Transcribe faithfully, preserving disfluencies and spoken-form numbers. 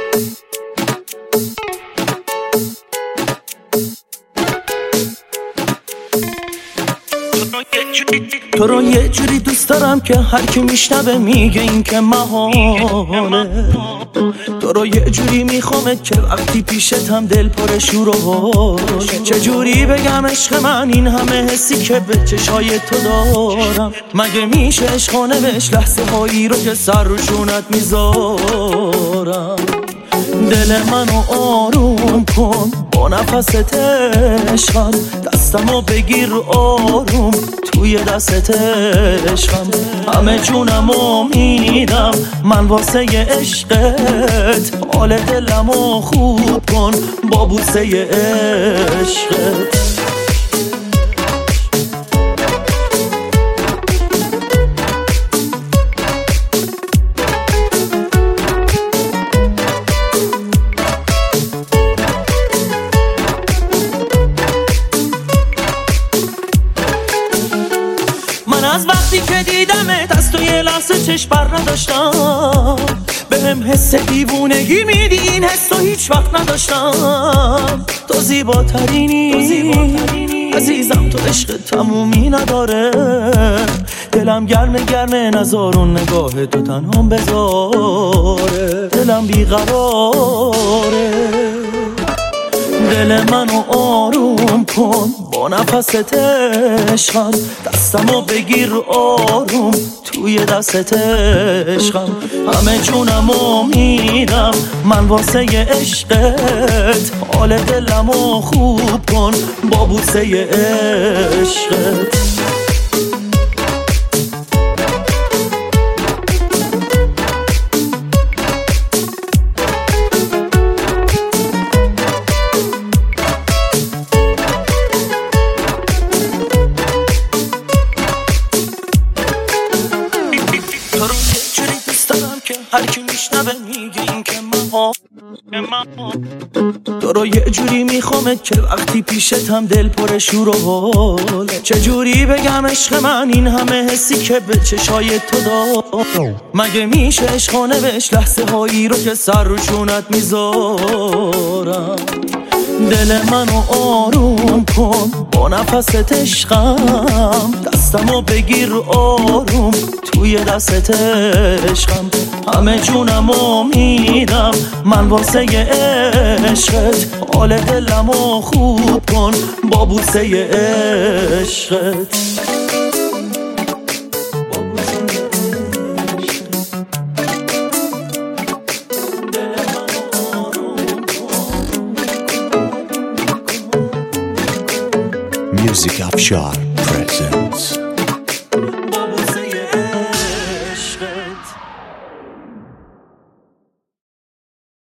تو رو یه جوری دوست دارم که هر کی میشنوه میگه این که محاله. تو رو یه جوری میخوامت که وقتی پیشتم دل پر شور و حال. چه جوری بگم عشق من این همه حسی که به چشای تو دارم. مگه میشه عشقا نوشت لحظه هایی رو که سر روشونت میذارم. دل منو آروم کن با نفست عشقم. دستمو بگیر آروم توی دستت عشقم. همه جونمو میدم من واسه عشقت. حال دلمو خوب کن با بوسه عشقت. من از وقتی که دیدمت از تو یه لحظه چشم بر نداشتم. به هم حس دیوونگی میدی این حس تو هیچ وقت نداشتم. تو زیباترینی عزیزم، تو عشق تمومی نداره. دلم گرمه گرمه نزارون نگاه تو تنهام بذاره. دلم بیقراره. دل منو آروم کن با نفست عشقم. دستمو بگیر آروم توی دستت عشقم. همه جونمو میدم من واسه عشقت. حال دلمو خوب کن با بوسه عشقت. هر کی میشنوه میگه این که من. تو رو یه جوری میخوامت که وقتی پیشتم دل پر شور و حال. چه جوری بگم عشق من این همه حسی که به چشای تو دارم. مگه میشه عشقا نوشت لحظه هایی رو که سر روشونت میذارم. دل منو آروم کن با نفست عشقم. دستمو بگیر آروم توی دستت عشقم. همه جونمو میدم من واسه عشقت. حال دلمو خوب کن با بوسه عشقت. Music Afshar present.